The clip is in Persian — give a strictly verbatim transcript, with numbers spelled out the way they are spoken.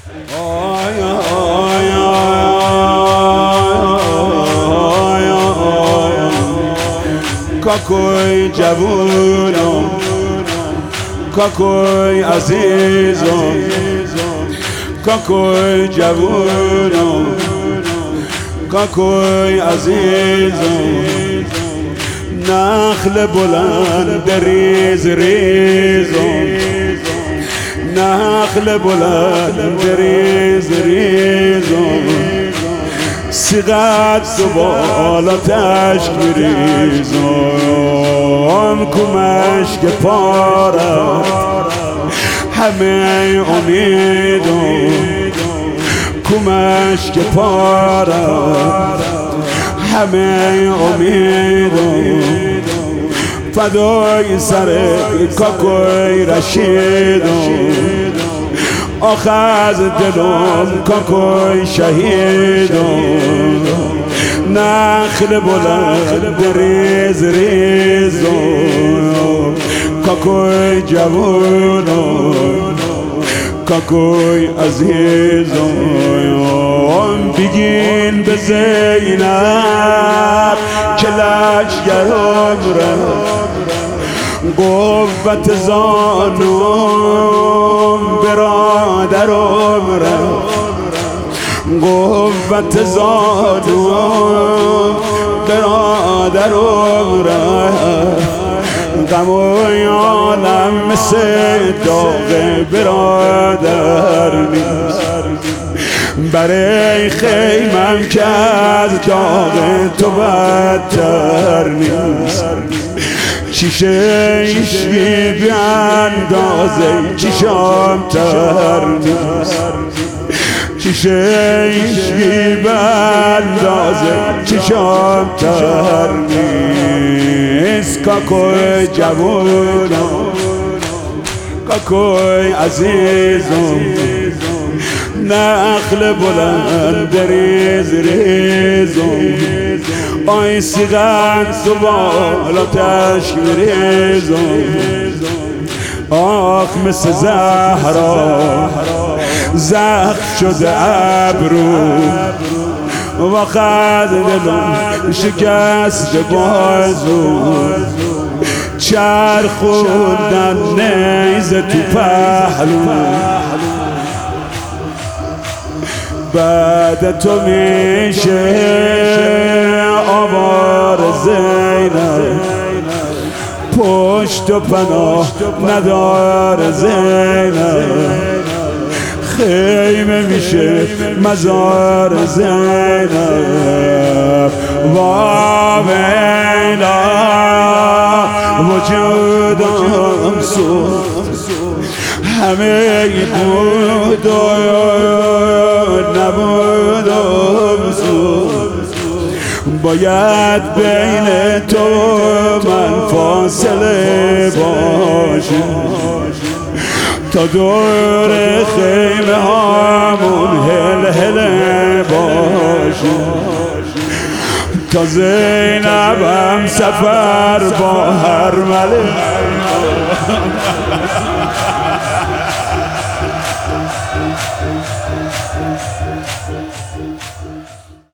آی آی آی کاکوی جوونم، کاکوی عزیزم، کاکوی جوونم، کاکوی عزیزم. نخل بلند ریز ریزم، نخل بلند ریز ریزم. سیغت تو بالاتش میریزم، کمشک پارم همه امیدم، کمشک پارم همه امیدم. فدای سر کاکوی رشیدم، آخ از دلم کاکوی شهیدم. نخل بلند ریز ریزم، کاکوی جوونم، کاکوی عزیزم. بگین به زینب که لشگرم را قوت زانم برادرم را، قوت زانم برادرم را. غم و عالم مثل داغ برادر نیست، برای خیمم که از داغ تو بدتر نیست. چیشه ایشگی بی اندازه چیشم تر نیست، چیشه ایشگی بی اندازه چیشم تر نیست. کاکوی جوونم، کاکوی عزیزم. نخل بلند ریز ریزم، آی سیغت تو بالاتش میریزم. آخ مثل زهرا زخم شده ابرو، و خد دلم شکست بازو. چرخوندن نیزه تو پهلو، بعد تو میشه آوار زینب، پشت و پناه ندار زینب. خیمه میشه مزار زینب. واویلا وجودم سوخت، همه بود و نبودم سوخت. باید بین تو من فاصله باشم، تا دور خیمه هامون هل هل باشم. تا زینبم سفر با هر ملک